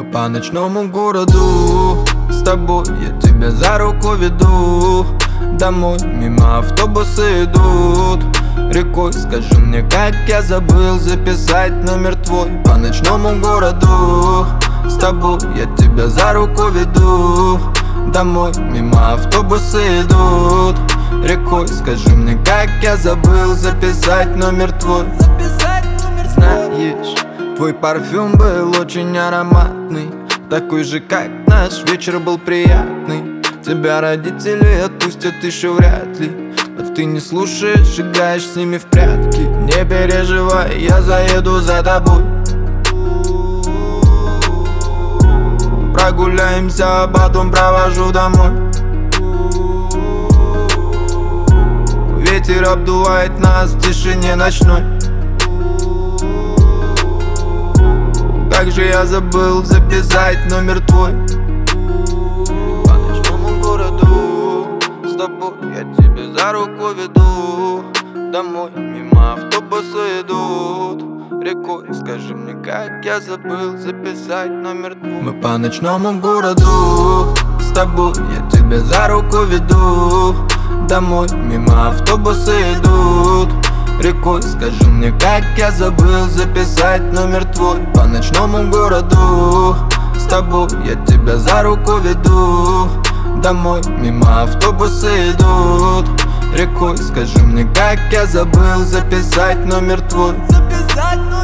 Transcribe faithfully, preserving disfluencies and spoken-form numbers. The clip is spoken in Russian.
Мы по ночному городу, с тобой я тебя за руку веду. Домой мимо автобусы идут рекой. Скажи мне, как я забыл записать номер твой. По ночному городу, с тобой я тебя за руку веду. Домой мимо автобусы идут рекой. Скажи мне, как я забыл записать номер твой. Знаешь, твой парфюм был очень ароматный, такой же, как наш вечер был приятный. Тебя родители отпустят еще вряд ли, а ты не слушаешь, играешь с ними в прятки. Не переживай, я заеду за тобой. Прогуляемся, а потом провожу домой. Ветер обдувает нас в тишине ночной. Как же я забыл записать номер твой. По ночному городу, с тобой я тебя за руку веду. Домой мимо автобусы идут рекой. Скажи мне, как я забыл записать номер твой. Мы по ночному городу, с тобой я тебя за руку веду. Домой мимо автобусы идут рекой. Скажи мне, как я забыл записать номер твой. По ночному городу, с тобой я тебя за руку веду. Домой мимо автобусы идут рекой. Скажи мне, как я забыл записать номер твой. Записать номер